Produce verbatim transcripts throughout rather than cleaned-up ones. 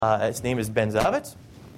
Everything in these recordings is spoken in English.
Uh, his name is Ben Zavitz,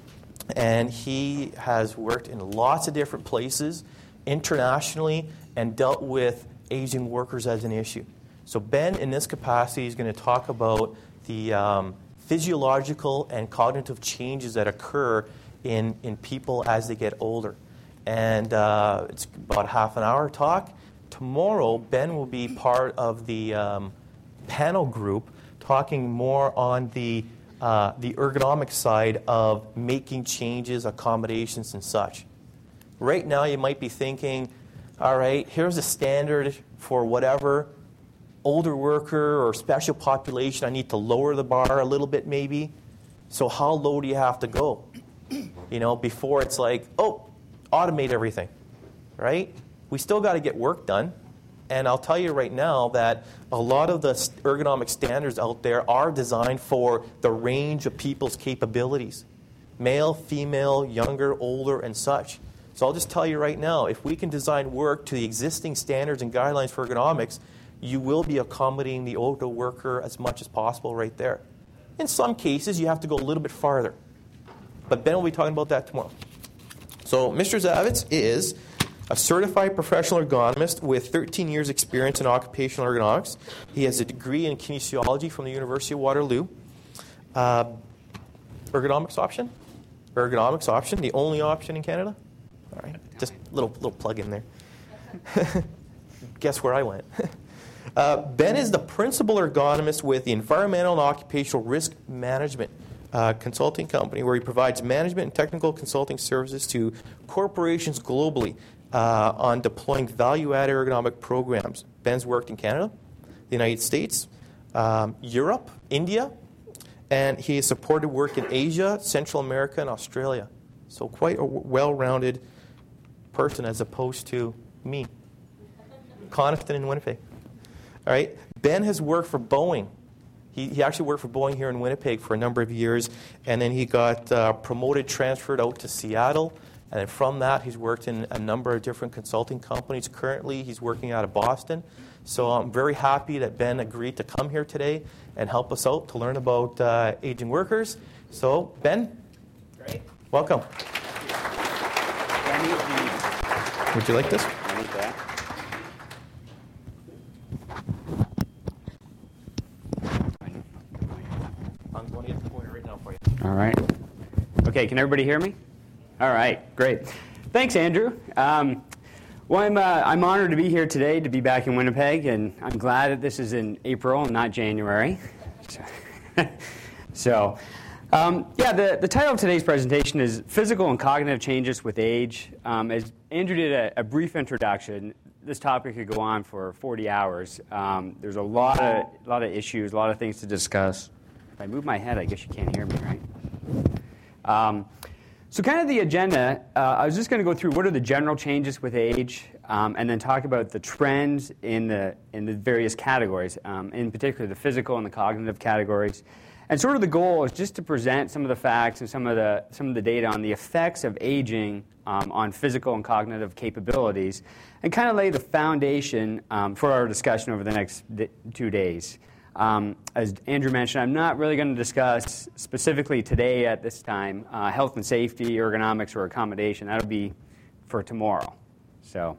and he has worked in lots of different places internationally and dealt with aging workers as an issue. So Ben, in this capacity, is going to talk about the um, physiological and cognitive changes that occur in, in people as they get older. And uh, it's about a half an hour talk. Tomorrow, Ben will be part of the um, panel group talking more on the, uh, the ergonomic side of making changes, accommodations, and such. Right now, you might be thinking, all right, here's a standard for whatever older worker or special population. I need to lower the bar a little bit maybe. So how low do you have to go? You know, before it's like, oh, automate everything, right? We still got to get work done. And I'll tell you right now that a lot of the ergonomic standards out there are designed for the range of people's capabilities. Male, female, younger, older, and such. So I'll just tell you right now, if we can design work to the existing standards and guidelines for ergonomics, you will be accommodating the older worker as much as possible right there. In some cases, you have to go a little bit farther. But Ben will be talking about that tomorrow. So Mister Zavitz is a certified professional ergonomist with thirteen years experience in occupational ergonomics. He has a degree in kinesiology from the University of Waterloo. Uh, ergonomics option? Ergonomics option, the only option in Canada? All right, just a little, little plug in there. Guess where I went? Uh, Ben is the principal ergonomist with the Environmental and Occupational Risk Management uh, Consulting Company, where he provides management and technical consulting services to corporations globally uh, on deploying value-added ergonomic programs. Ben's worked in Canada, the United States, um, Europe, India, and he has supported work in Asia, Central America, and Australia. So quite a well-rounded person as opposed to me, Coniston and Winnipeg. All right. Ben has worked for Boeing. He, he actually worked for Boeing here in Winnipeg for a number of years, and then he got uh, promoted, transferred out to Seattle, and then from that he's worked in a number of different consulting companies. Currently he's working out of Boston. So I'm very happy that Ben agreed to come here today and help us out to learn about uh, aging workers. So Ben, great. Welcome. Would you like this? I need that. I'm going to get the pointer right now for you. All right. Okay, can everybody hear me? All right, great. Thanks, Andrew. Um, well, I'm, uh, I'm honored to be here today, to be back in Winnipeg, and I'm glad that this is in April and not January. So, so um, yeah, the, the title of today's presentation is Physical and Cognitive Changes with Age. Um, as Andrew did a, a brief introduction, this topic could go on for forty hours. Um, there's a lot of, a lot of issues, a lot of things to discuss. If I move my head, I guess you can't hear me, right? Um, so kind of the agenda, uh, I was just going to go through what are the general changes with age, um, and then talk about the trends in the in the various categories, um, in particular the physical and the cognitive categories. And sort of the goal is just to present some of the facts and some of the some of the data on the effects of aging um, on physical and cognitive capabilities, and kind of lay the foundation um, for our discussion over the next d- two days. Um, as Andrew mentioned, I'm not really going to discuss specifically today at this time uh, health and safety, ergonomics, or accommodation. That'll be for tomorrow. So,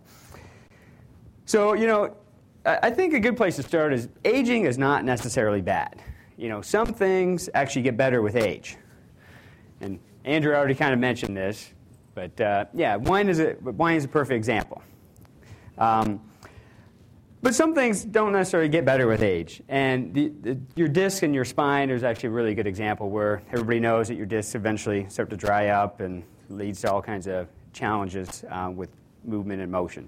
so you know, I, I think a good place to start is aging is not necessarily bad. You know, some things actually get better with age. And Andrew already kind of mentioned this, but uh, yeah, wine is a wine is a perfect example. Um, But some things don't necessarily get better with age. And the, the, your disc and your spine is actually a really good example where everybody knows that your discs eventually start to dry up and leads to all kinds of challenges uh, with movement and motion.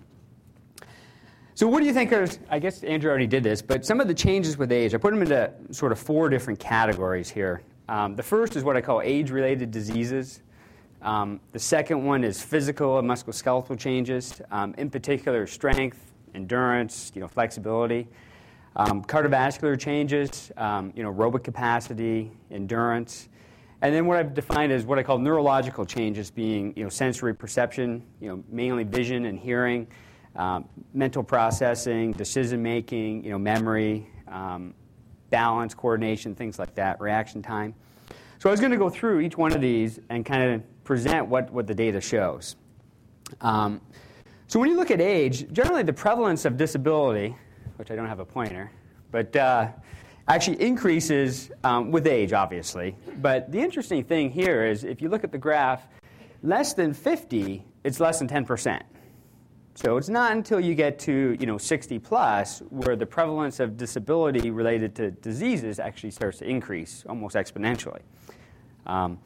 So what do you think are, I guess Andrew already did this, but some of the changes with age, I put them into sort of four different categories here. Um, the first is what I call age-related diseases. Um, the second one is physical and musculoskeletal changes, um, in particular strength, endurance, you know, flexibility, um, cardiovascular changes, um, you know, aerobic capacity, endurance, and then what I've defined as what I call neurological changes, being, you know, sensory perception, you know, mainly vision and hearing, um, mental processing, decision making, you know, memory, um, balance, coordination, things like that, reaction time. So I was going to go through each one of these and kind of present what, what the data shows. Um, so when you look at age, generally the prevalence of disability, which I don't have a pointer, but uh, actually increases um, with age, obviously. But the interesting thing here is if you look at the graph, less than fifty, it's less than ten percent. So it's not until you get to, you know, sixty plus where the prevalence of disability related to diseases actually starts to increase almost exponentially. Um,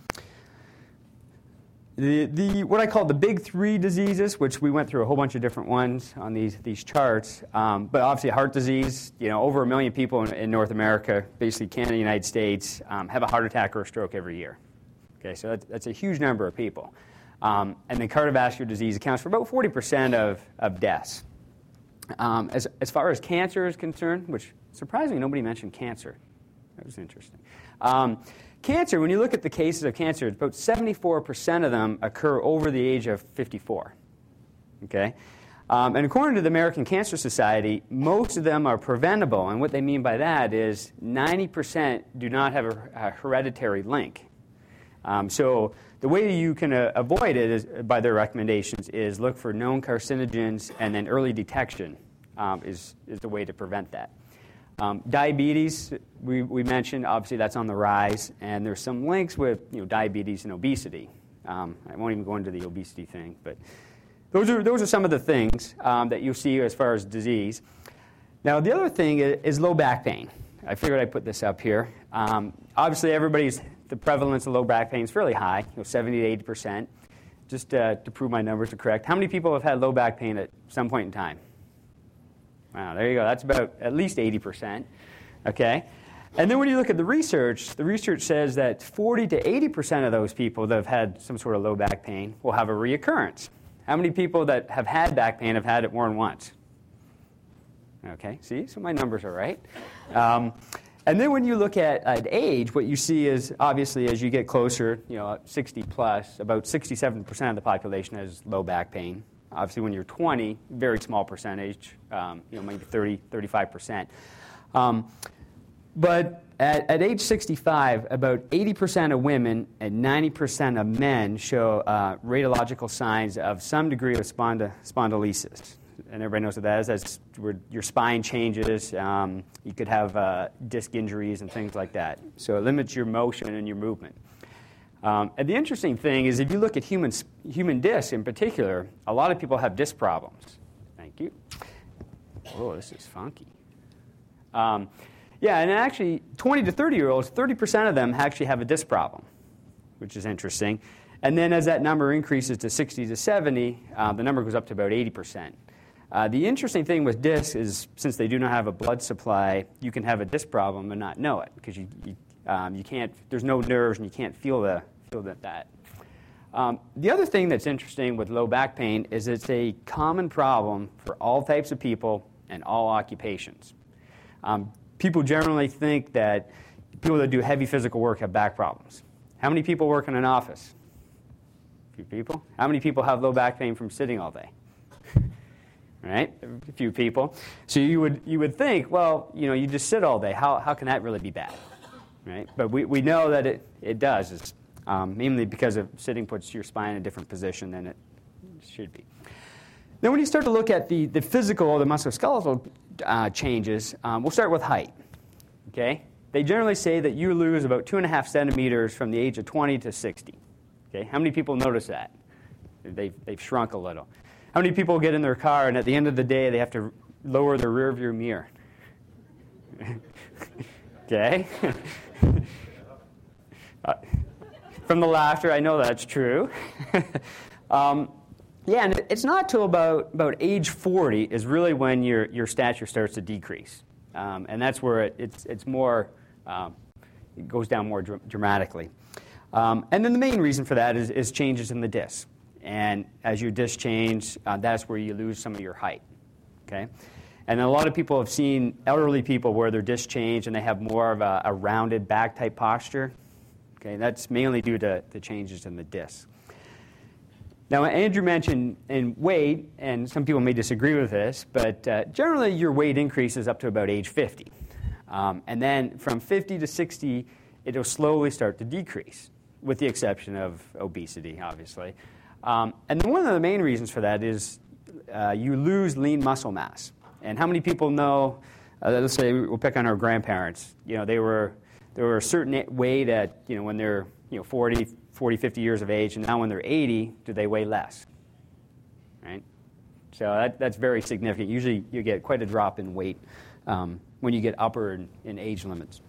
the, the, what I call the big three diseases, which we went through a whole bunch of different ones on these, these charts, um, but obviously heart disease, you know, over a million people in, in North America, basically Canada, United States, um, have a heart attack or a stroke every year. Okay, so that's, that's a huge number of people. Um, and then cardiovascular disease accounts for about forty percent of, of deaths. Um, as, as far as cancer is concerned, which surprisingly nobody mentioned cancer. That was interesting. Um, cancer, when you look at the cases of cancer, about seventy-four percent of them occur over the age of fifty-four. Okay? Um, and according to the American Cancer Society, most of them are preventable. And what they mean by that is ninety percent do not have a, a hereditary link. Um, so the way you can uh, avoid it is, by their recommendations is look for known carcinogens, and then early detection um, is, is the way to prevent that. Um, diabetes, we, we mentioned, obviously that's on the rise, and there's some links with you know, diabetes and obesity. Um, I won't even go into the obesity thing, but those are, those are some of the things um, that you'll see as far as disease. Now, the other thing is, is low back pain. I figured I'd put this up here. Um, obviously, everybody's the prevalence of low back pain is fairly high, you know, seventy to eighty percent. Just uh, to prove my numbers are correct, how many people have had low back pain at some point in time? Wow, there you go. That's about at least eighty percent. Okay, and then when you look at the research, the research says that forty to eighty percent of those people that have had some sort of low back pain will have a reoccurrence. How many people that have had back pain have had it more than once? Okay, see, so my numbers are right. Um, And then when you look at, at age, what you see is, obviously, as you get closer, you know, sixty plus, about sixty-seven percent of the population has low back pain. Obviously, when you're twenty, very small percentage, um, you know, maybe thirty, thirty-five percent. Um, but at, at age sixty-five, about eighty percent of women and ninety percent of men show uh, radiological signs of some degree of spondy- spondylosis. And everybody knows what that is. That's where your spine changes. Um, you could have uh, disc injuries and things like that. So it limits your motion and your movement. Um, and the interesting thing is if you look at human, human discs in particular, a lot of people have disc problems. Thank you. Oh, this is funky. Um, yeah, and actually twenty to thirty-year-olds, thirty percent of them actually have a disc problem, which is interesting. And then as that number increases to sixty to seventy, uh, the number goes up to about eighty percent. Uh, the interesting thing with discs is since they do not have a blood supply, you can have a disc problem and not know it because you, you, um, you can't, there's no nerves and you can't feel, the, feel that. that. Um, the other thing that's interesting with low back pain is it's a common problem for all types of people and all occupations. Um, people generally think that people that do heavy physical work have back problems. How many people work in an office? A few people. How many people have low back pain from sitting all day? Right, a few people. So you would you would think, well, you know, you just sit all day. How how can that really be bad, right? But we, we know that it it does. It's um, mainly because of sitting puts your spine in a different position than it should be. Then when you start to look at the the physical, the musculoskeletal uh, changes, um, we'll start with height. Okay, they generally say that you lose about two and a half centimeters from the age of twenty to sixty. Okay, how many people notice that? They've they've shrunk a little. How many people get in their car and at the end of the day they have to lower their rear view mirror? Okay. uh, from the laughter, I know that's true. um, yeah, and it's not till about, about age forty is really when your, your stature starts to decrease. Um, and that's where it, it's, it's more, um, it goes down more dr- dramatically. Um, and then the main reason for that is, is changes in the disc. And as your disc change, uh, that's where you lose some of your height. Okay, and a lot of people have seen elderly people where their disc change and they have more of a, a rounded back type posture. Okay, that's mainly due to the changes in the disc. Now, Andrew mentioned in weight, and some people may disagree with this, but uh, generally your weight increases up to about age fifty, um, and then from fifty to sixty it'll slowly start to decrease, with the exception of obesity, obviously. Um, and one of the main reasons for that is uh, you lose lean muscle mass. And how many people know, uh, let's say we'll pick on our grandparents, you know, they were, they were a certain weight at, you know, when they're, you know, forty, fifty years of age, and now when they're eighty, do they weigh less? Right? So that, that's very significant. Usually you get quite a drop in weight um, when you get upper in, in age limits.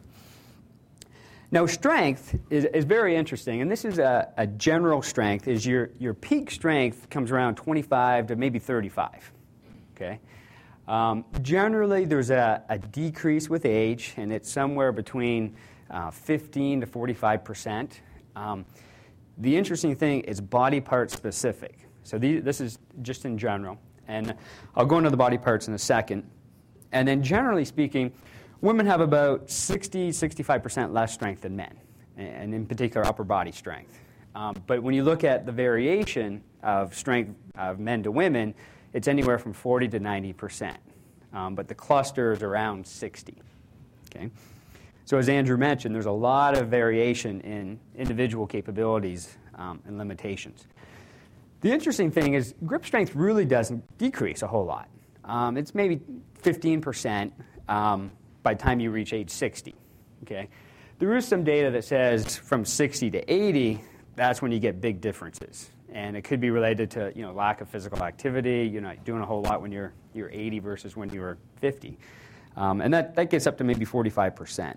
Now, strength is, is very interesting, and this is a, a general strength. Is your, your peak strength comes around twenty-five to maybe thirty-five. Okay? Um, generally, there's a, a decrease with age, and it's somewhere between uh, fifteen to forty-five percent. Um, the interesting thing is body part specific. So these, this is just in general, and I'll go into the body parts in a second. And then, generally speaking, women have about sixty, sixty-five percent less strength than men, and in particular upper body strength. Um, but when you look at the variation of strength of men to women, it's anywhere from forty to ninety percent. Um, but the cluster is around sixty. Okay? So as Andrew mentioned, there's a lot of variation in individual capabilities um, and limitations. The interesting thing is grip strength really doesn't decrease a whole lot. Um, it's maybe fifteen percent. Um, by the time you reach age sixty. Okay? There is some data that says from sixty to eighty, that's when you get big differences. And it could be related to, you know, lack of physical activity. You're not doing a whole lot when you're, you're eighty versus when you were fifty. Um, and that, that gets up to maybe forty-five percent.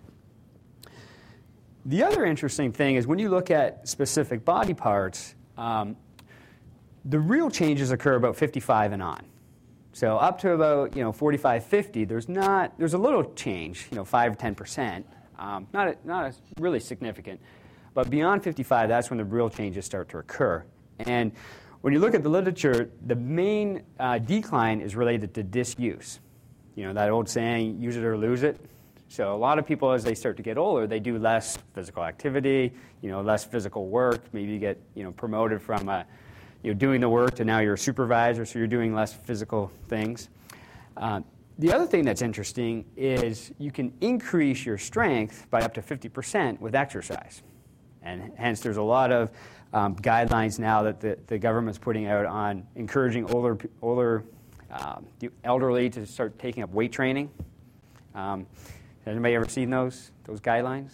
The other interesting thing is when you look at specific body parts, um, the real changes occur about fifty-five and on. So up to about, you know, forty-five, fifty, there's not, there's a little change, you know, five to ten percent, um, not a, not a really significant. But beyond fifty-five, that's when the real changes start to occur. And when you look at the literature, the main uh, decline is related to disuse. You know, that old saying, use it or lose it. So a lot of people, as they start to get older, they do less physical activity, you know, less physical work. Maybe you get, you know, promoted from a, you know, doing the work to now you're a supervisor, so you're doing less physical things. Uh, the other thing that's interesting is you can increase your strength by up to fifty percent with exercise. And hence there's a lot of um, guidelines now that the, the government's putting out on encouraging older, older um, elderly to start taking up weight training. Um, has anybody ever seen those, those guidelines?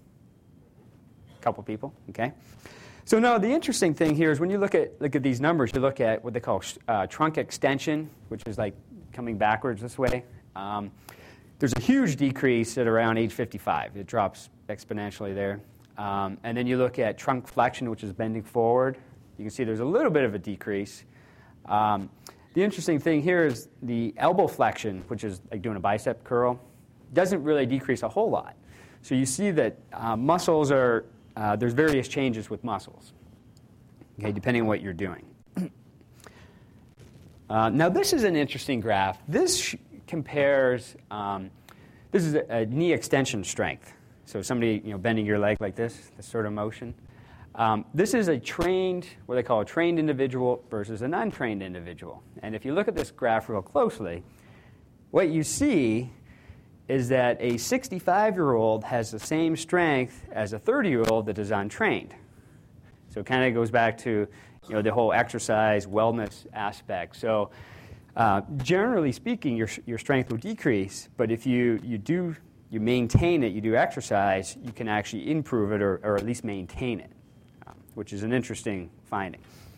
A couple people, okay. So now the interesting thing here is when you look at look at these numbers, you look at what they call uh, trunk extension, which is like coming backwards this way. Um, there's a huge decrease at around age fifty-five. It drops exponentially there. Um, and then you look at trunk flexion, which is bending forward. You can see there's a little bit of a decrease. Um, the interesting thing here is the elbow flexion, which is like doing a bicep curl, doesn't really decrease a whole lot. So you see that uh, muscles are Uh, there's various changes with muscles, okay, depending on what you're doing. uh, now, this is an interesting graph. This sh- compares, um, this is a, a knee extension strength. So somebody, you know, bending your leg like this, this sort of motion. Um, this is a trained, what they call a trained individual versus an untrained individual. And if you look at this graph real closely, what you see is that a sixty-five-year-old has the same strength as a thirty-year-old that is untrained. So it kind of goes back to, you know, the whole exercise, wellness aspect. So uh, generally speaking, your your strength will decrease, but if you, you do you maintain it, you do exercise, you can actually improve it or, or at least maintain it, um, which is an interesting finding.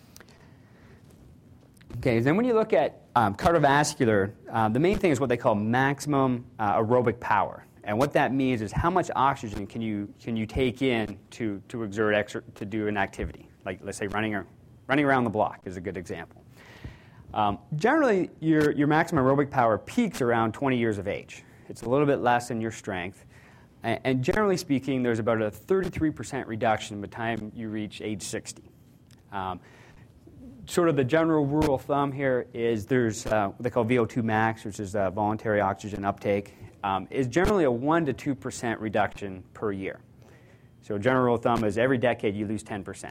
Okay, then when you look at um, cardiovascular, uh, the main thing is what they call maximum uh, aerobic power. And what that means is how much oxygen can you can you take in to, to exert exer- to do an activity. Like, let's say running, or, running around the block is a good example. Um, generally, your, your maximum aerobic power peaks around twenty years of age. It's a little bit less than your strength. And, and generally speaking, there's about a thirty-three percent reduction by the time you reach age sixty. Um, Sort of the general rule of thumb here is there's uh, what they call V O two max, which is uh, voluntary oxygen uptake, um, is generally a one to two percent reduction per year. So general rule of thumb is every decade you lose ten percent.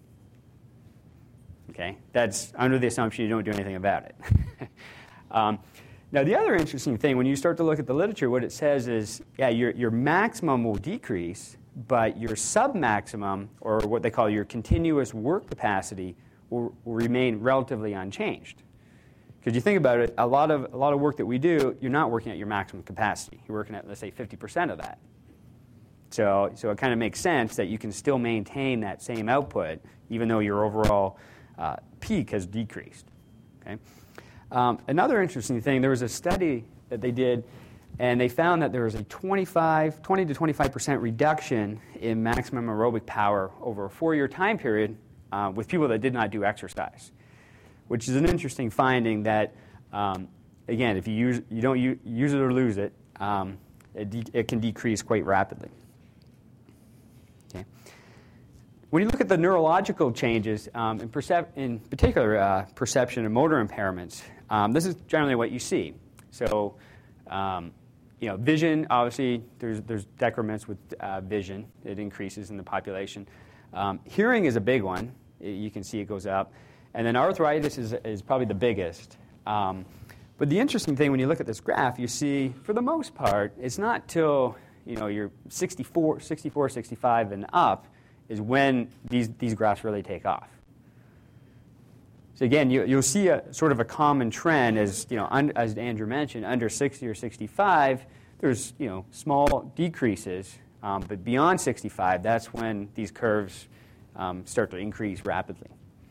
Okay? That's under the assumption you don't do anything about it. um, now, the other interesting thing, when you start to look at the literature, what it says is, yeah, your, your maximum will decrease, but your submaximum, or what they call your continuous work capacity, will, will remain relatively unchanged. Because you think about it, a lot of a lot of work that we do, you're not working at your maximum capacity. You're working at, let's say, fifty percent of that. So, so it kind of makes sense that you can still maintain that same output, even though your overall uh, peak has decreased. Okay. Um, another interesting thing, there was a study that they did, and they found that there was a twenty-five, twenty to twenty-five percent reduction in maximum aerobic power over a four-year time period uh, with people that did not do exercise, which is an interesting finding that, um, again, if you use you don't use, use it or lose it, um, it, de- it can decrease quite rapidly. Okay. When you look at the neurological changes, um, in, percep- in particular uh, perception and motor impairments, um, this is generally what you see. So, um, you know, vision, obviously, there's there's decrements with uh, vision. It increases in the population. Um, hearing is a big one. It, you can see it goes up. And then arthritis is, is probably the biggest. Um, but the interesting thing when you look at this graph, you see, for the most part, it's not till, you know, you're sixty-four, sixty-four, sixty-five and up is when these, these graphs really take off. So again, you, you'll see a sort of a common trend as, you know, un, as Andrew mentioned, under sixty or sixty-five, there's, you know, small decreases. Um, but beyond sixty-five, that's when these curves um, start to increase rapidly.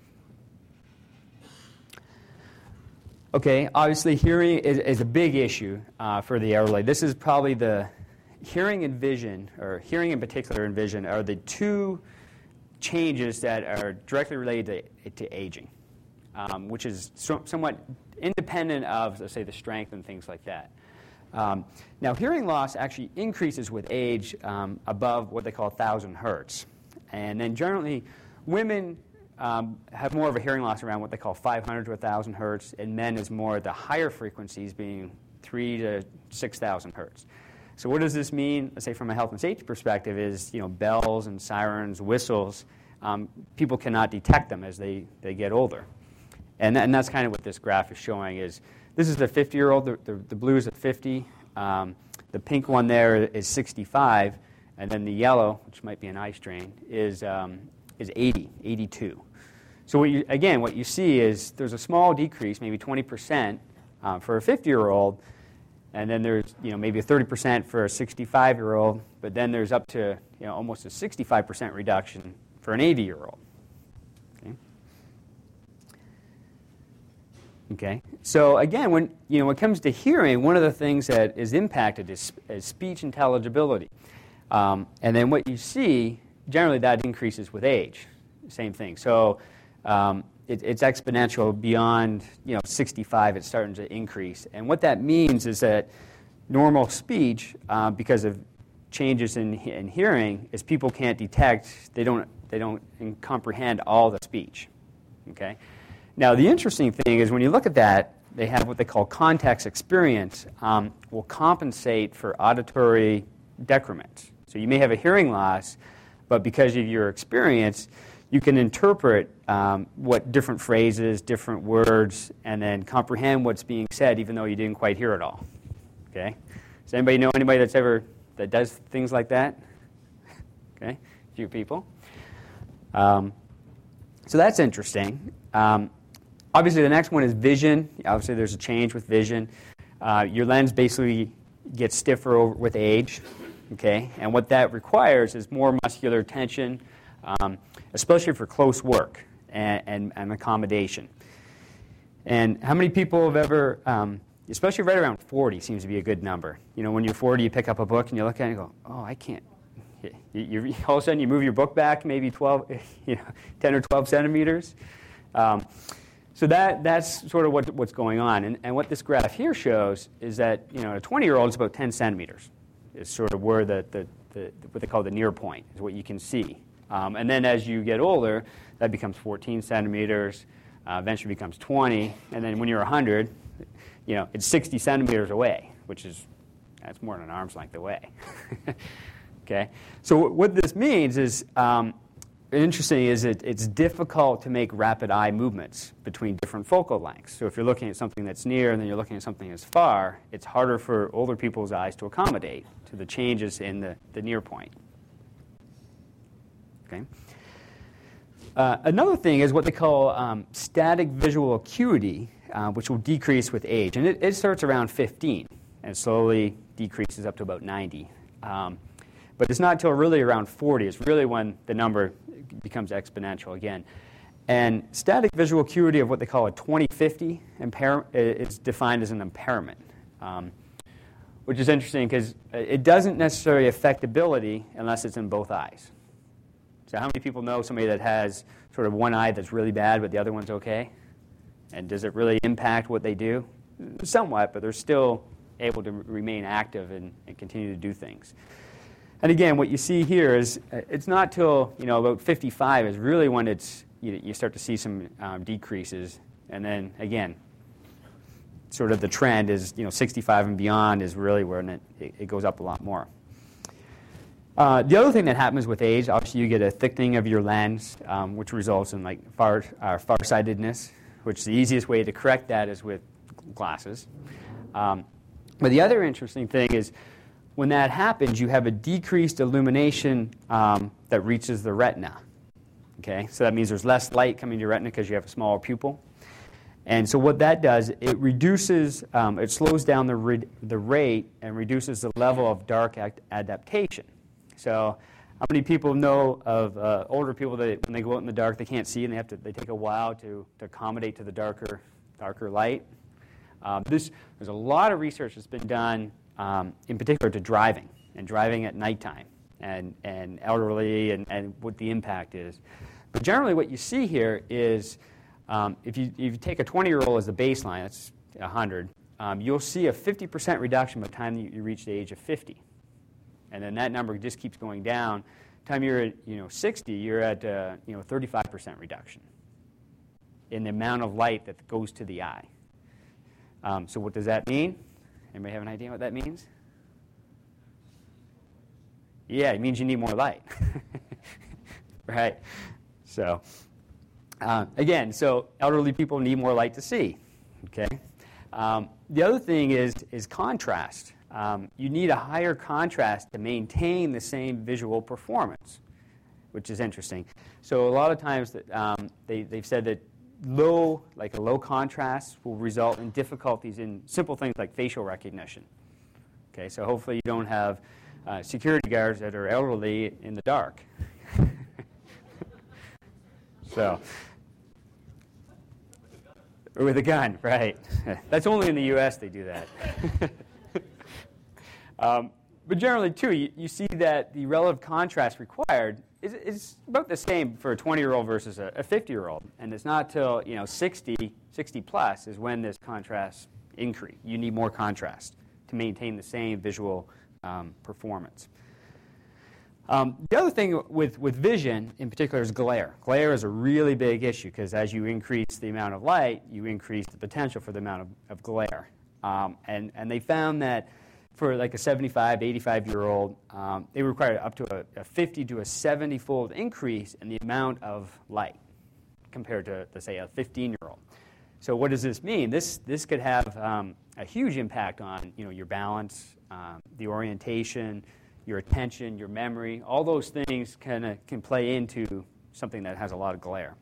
Okay, obviously hearing is, is a big issue uh, for the elderly. This is probably the hearing and vision, or hearing in particular and vision, are the two changes that are directly related to, to aging, um, which is so, somewhat independent of, let's say, the strength and things like that. Um, now, hearing loss actually increases with age um, above what they call one thousand hertz. And then generally, women Um, have more of a hearing loss around what they call five hundred to one thousand hertz, and men is more the higher frequencies being three to six thousand hertz. So what does this mean, let's say from a health and safety perspective, is, you know, bells and sirens, whistles, um, people cannot detect them as they, they get older. And, that, and that's kind of what this graph is showing is, this is the fifty-year-old, the, the, the blue is at fifty, um, the pink one there is sixty-five, and then the yellow, which might be an eye strain, is um, is eighty, eighty-two. So what you, again, what you see is there's a small decrease, maybe twenty percent um, for a fifty-year-old, and then there's, you know, maybe a thirty percent for a sixty-five-year-old, but then there's up to, you know, almost a sixty-five percent reduction for an eighty-year-old. Okay. Okay. So again, when, you know, when it comes to hearing, one of the things that is impacted is, is speech intelligibility, um, and then what you see. Generally, that increases with age. Same thing. So um, it, it's exponential beyond, you know, sixty-five. It's starting to increase, and what that means is that normal speech, uh, because of changes in, in hearing, is people can't detect. They don't. They don't comprehend all the speech. Okay. Now, the interesting thing is when you look at that, they have what they call context experience. Um, will compensate for auditory decrements. So you may have a hearing loss. But because of your experience, you can interpret um, what different phrases, different words, and then comprehend what's being said, even though you didn't quite hear it all. Okay? Does anybody know anybody that's ever that does things like that? Okay, a few people. Um, so that's interesting. Um, obviously, the next one is vision. Obviously, there's a change with vision. Uh, your lens basically gets stiffer over, with age. Okay, and what that requires is more muscular tension, um, especially for close work and, and, and accommodation. And how many people have ever, um, especially right around forty seems to be a good number. You know, when you're forty, you pick up a book and you look at it and go, oh, I can't. You, you, all of a sudden, you move your book back maybe twelve, you know, ten or twelve centimeters. Um, so that that's sort of what, what's going on. And, and what this graph here shows is that, you know, a twenty-year-old is about ten centimeters. Is sort of where the, the, the what they call the near point is what you can see. Um, and then as you get older, that becomes fourteen centimeters, uh, eventually becomes twenty, and then when you're one hundred, you know, it's sixty centimeters away, which is, that's more than an arm's length away. Okay? So what this means is, um, interesting is it, it's difficult to make rapid eye movements between different focal lengths. So if you're looking at something that's near and then you're looking at something that's far, it's harder for older people's eyes to accommodate to the changes in the, the near point. Okay. Uh, another thing is what they call um, static visual acuity, uh, which will decrease with age. And it, it starts around fifteen and slowly decreases up to about ninety. Um, but it's not until really around forty is really when the number becomes exponential again. And static visual acuity of what they call a twenty fifty impair- is defined as an impairment, um, which is interesting because it doesn't necessarily affect ability unless it's in both eyes. So how many people know somebody that has sort of one eye that's really bad but the other one's okay? And does it really impact what they do? Somewhat, but they're still able to remain active and, and continue to do things. And again, what you see here is it's not till you know about fifty-five is really when it's you, you start to see some um, decreases, and then again, sort of the trend is you know sixty-five and beyond is really where it, it goes up a lot more. Uh, the other thing that happens with age, obviously, you get a thickening of your lens, um, which results in like far uh, farsightedness. Which the easiest way to correct that is with glasses. Um, but the other interesting thing is when that happens, you have a decreased illumination um, that reaches the retina. Okay, so that means there's less light coming to your retina because you have a smaller pupil. And so what that does, it reduces, um, it slows down the, re- the rate and reduces the level of dark act- adaptation. So how many people know of uh, older people that when they go out in the dark they can't see and they have to they take a while to, to accommodate to the darker darker light? Um, this there's a lot of research that's been done, um, in particular to driving and driving at nighttime and and elderly and, and what the impact is. But generally, what you see here is um, if you if you take a twenty-year-old as the baseline, that's one hundred, um, you'll see a fifty percent reduction by the time you, you reach the age of fifty. And then that number just keeps going down. By the time you're at you know, sixty, you're at uh, you know, thirty-five percent reduction in the amount of light that goes to the eye. Um, so what does that mean? Anybody have an idea what that means? Yeah, it means you need more light. Right? So, uh, again, so elderly people need more light to see. Okay. Um, the other thing is, is contrast. Um, you need a higher contrast to maintain the same visual performance, which is interesting. So a lot of times that, um, they, they've said that low, like a low contrast will result in difficulties in simple things like facial recognition. Okay, so hopefully you don't have uh, security guards that are elderly in the dark. So, or with a gun, right. That's only in the U S they do that. Um, but generally, too, you, you see that the relative contrast required is, is about the same for a twenty-year-old versus a, a fifty-year-old. And it's not till you know sixty, sixty plus is when this contrast increase. You need more contrast to maintain the same visual um, performance. Um, the other thing with, with vision, in particular, is glare. Glare is a really big issue because as you increase the amount of light, you increase the potential for the amount of, of glare. Um, and, and they found that for like a seventy-five, eighty-five-year-old, um, they require up to a, a fifty to a seventy-fold increase in the amount of light compared to, let's say, a fifteen-year-old. So what does this mean? This this could have um, a huge impact on you know your balance, um, the orientation, your attention, your memory. All those things kind of can play into something that has a lot of glare.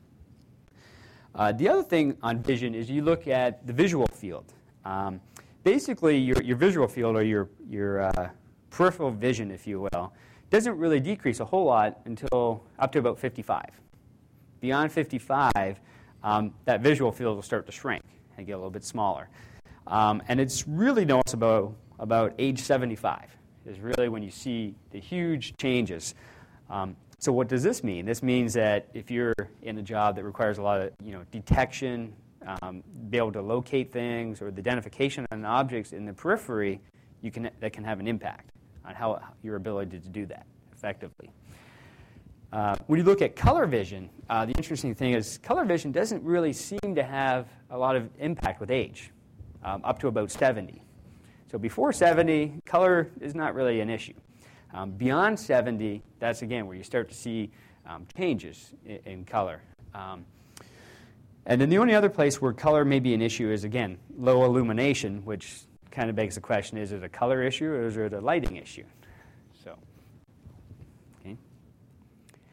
Uh, the other thing on vision is you look at the visual field. Um, Basically, your, your visual field, or your, your uh, peripheral vision, if you will, doesn't really decrease a whole lot until up to about fifty-five. Beyond fifty-five, um, that visual field will start to shrink and get a little bit smaller. Um, and it's really noticeable about age seventy-five is really when you see the huge changes. Um, so what does this mean? This means that if you're in a job that requires a lot of you know, detection, Um, be able to locate things or the identification of objects in the periphery, you can, that can have an impact on how your ability to do that effectively. Uh, when you look at color vision, uh, the interesting thing is color vision doesn't really seem to have a lot of impact with age, um, up to about seventy. So before seventy, color is not really an issue. Um, beyond seventy, that's again where you start to see um, changes in, in color. Um, And then the only other place where color may be an issue is, again, low illumination, which kind of begs the question, is it a color issue or is it a lighting issue? So, okay.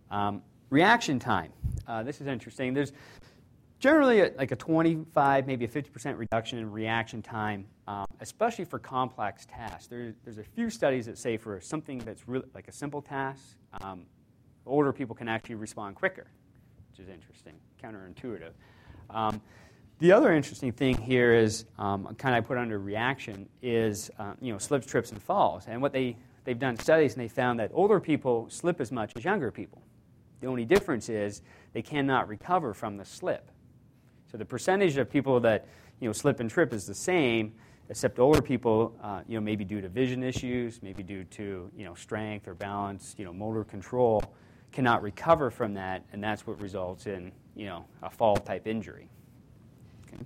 Um, reaction time. Uh, this is interesting. There's generally a, like a twenty-five, maybe a fifty percent reduction in reaction time, um, especially for complex tasks. There, there's a few studies that say for something that's really like a simple task, um, older people can actually respond quicker, which is interesting, counterintuitive. Um, the other interesting thing here is, um, kind of I put under reaction, is uh, you know slips, trips, and falls. And what they, they've done studies, and they found that older people slip as much as younger people. The only difference is they cannot recover from the slip. So the percentage of people that you know slip and trip is the same, except older people, uh, you know, maybe due to vision issues, maybe due to you know strength or balance, you know, motor control, cannot recover from that, and that's what results in you know a fall type injury. Okay.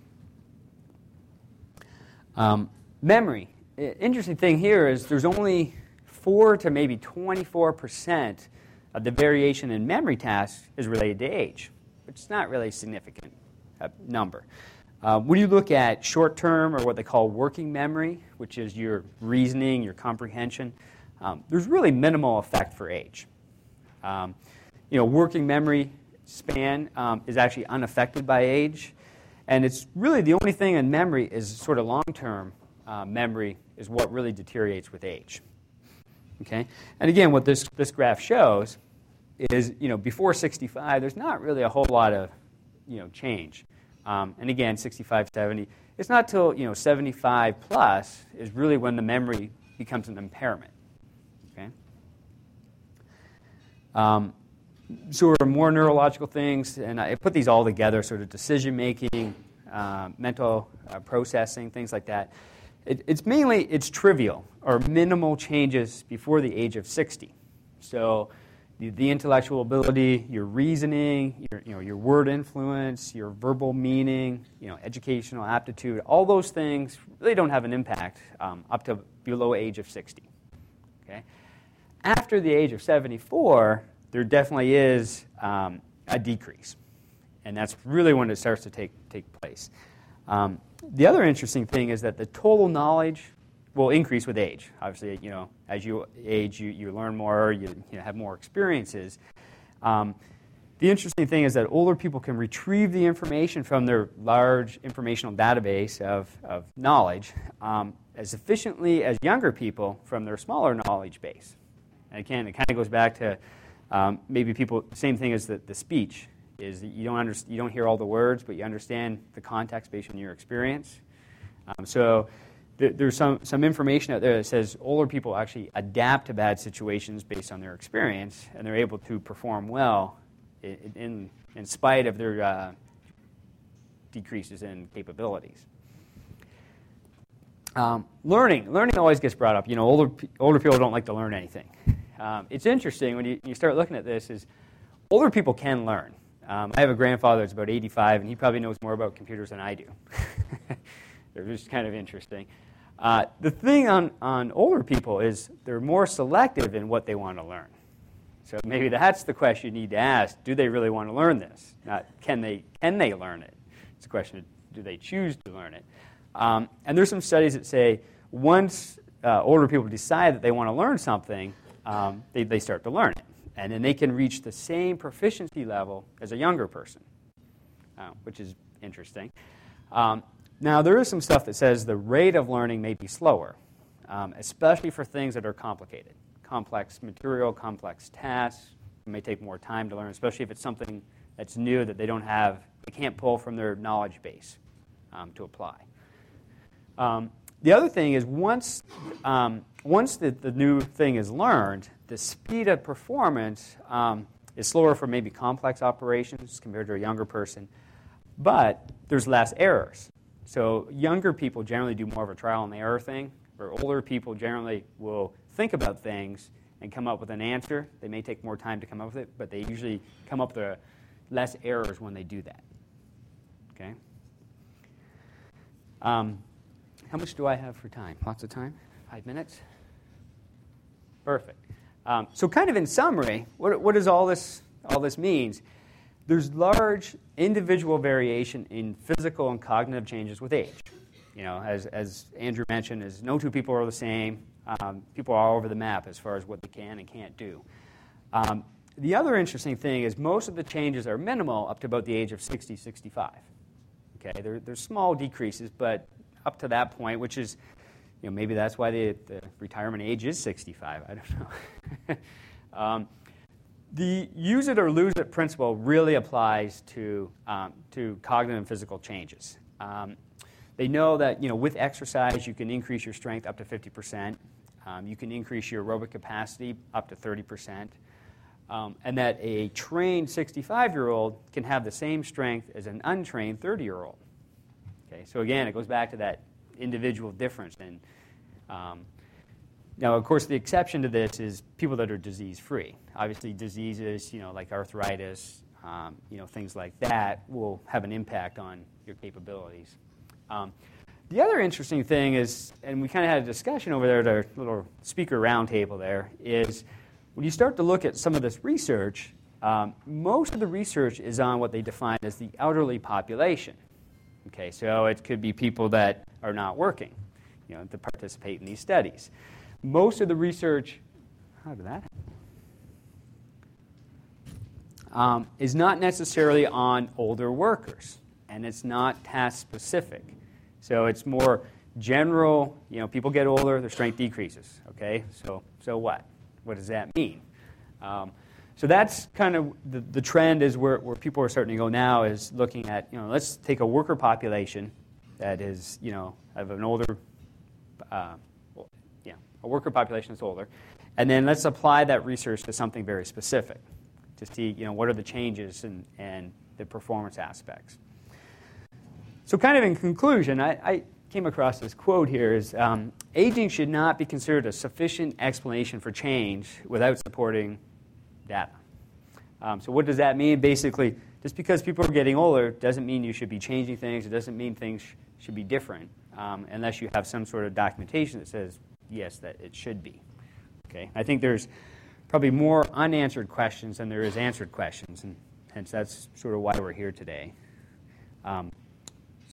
Um, memory. I- interesting thing here is there's only four to maybe twenty-four percent of the variation in memory tasks is related to age, which is not really significant. Uh, number. Uh, when you look at short-term or what they call working memory, which is your reasoning, your comprehension, um, there's really minimal effect for age. Um, you know, working memory span um, is actually unaffected by age, and it's really the only thing in memory is sort of long-term uh, memory is what really deteriorates with age. Okay, and again, what this this graph shows is you know before sixty-five, there's not really a whole lot of you know, change. Um, and again, sixty-five, seventy. It's not till, you know, seventy-five plus is really when the memory becomes an impairment. Okay? Um, sort of more neurological things, and I put these all together, sort of decision-making, uh, mental uh, processing, things like that. It, it's mainly, it's trivial or minimal changes before the age of sixty. So The, the intellectual ability, your reasoning, your, you know, your word influence, your verbal meaning, you know, educational aptitude, all those things really don't have an impact um, up to below age of sixty. Okay? After the age of seventy-four, there definitely is um, a decrease, and that's really when it starts to take take place. Um, the other interesting thing is that the total knowledge will increase with age. Obviously, you know, as you age, you, you learn more, you, you know, have more experiences. Um, the interesting thing is that older people can retrieve the information from their large informational database of, of knowledge um, as efficiently as younger people from their smaller knowledge base. And again, it kind of goes back to um, maybe people, same thing as the, the speech, is that you don't, under, you don't hear all the words, but you understand the context based on your experience. Um, so there's some, some information out there that says older people actually adapt to bad situations based on their experience, and they're able to perform well in, in, in spite of their uh, decreases in capabilities. Um, learning. Learning always gets brought up. You know, older, older people don't like to learn anything. Um, it's interesting when you, you start looking at this is older people can learn. Um, I have a grandfather that's about eighty-five, and he probably knows more about computers than I do. They're just kind of interesting. Uh, the thing on, on older people is they're more selective in what they want to learn. So maybe that's the question you need to ask. Do they really want to learn this? Not can they, can they learn it? It's a question of do they choose to learn it? Um, and there's some studies that say once uh, older people decide that they want to learn something, um, they, they start to learn it. And then they can reach the same proficiency level as a younger person, uh, which is interesting. Um, Now, there is some stuff that says the rate of learning may be slower, um, especially for things that are complicated. Complex material, complex tasks, it may take more time to learn, especially if it's something that's new that they don't have, they can't pull from their knowledge base um, to apply. Um, the other thing is once, um, once the, the new thing is learned, the speed of performance um, is slower for maybe complex operations compared to a younger person, but there's less errors. So younger people generally do more of a trial and error thing, where older people generally will think about things and come up with an answer. They may take more time to come up with it, but they usually come up with less errors when they do that. Okay? Um, how much do I have for time? Lots of time? Five minutes? Perfect. Um, so kind of in summary, what, what does all this, all this means? There's large individual variation in physical and cognitive changes with age. You know, as, as Andrew mentioned, is no two people are the same. Um, people are all over the map as far as what they can and can't do. Um, the other interesting thing is most of the changes are minimal up to about the age of sixty, sixty-five. Okay, there, there's small decreases, but up to that point, which is, you know, maybe that's why the, the retirement age is sixty-five. I don't know. um, the use it or lose it principle really applies to um, to cognitive and physical changes. Um, they know that, you know, with exercise you can increase your strength up to fifty percent. Um, you can increase your aerobic capacity up to thirty percent. Um, and that a trained sixty-five-year-old can have the same strength as an untrained thirty-year-old. Okay, so again, it goes back to that individual difference. And um, now, of course, the exception to this is people that are disease-free. Obviously, diseases, you know, like arthritis, um, you know, things like that will have an impact on your capabilities. Um, the other interesting thing is, and we kind of had a discussion over there at our little speaker roundtable there, is when you start to look at some of this research, um, most of the research is on what they define as the elderly population. Okay, so it could be people that are not working, you know, to participate in these studies. Most of the research, how did that happen? Um, is not necessarily on older workers, and it's not task specific. So it's more general, you know, people get older, their strength decreases. Okay, so so what? What does that mean? Um, so that's kind of the, the trend is where, where people are starting to go now is looking at, you know, let's take a worker population that is, you know, of an older, uh, well, yeah, a worker population that's older, and then let's apply that research to something very specific to see, you know, what are the changes and, and the performance aspects. So kind of in conclusion, I, I came across this quote here is, um, aging should not be considered a sufficient explanation for change without supporting data. Um, so what does that mean? Basically, just because people are getting older doesn't mean you should be changing things. It doesn't mean things sh- should be different um, unless you have some sort of documentation that says, yes, that it should be. Okay. I think there's probably more unanswered questions than there is answered questions, and hence that's sort of why we're here today. Um,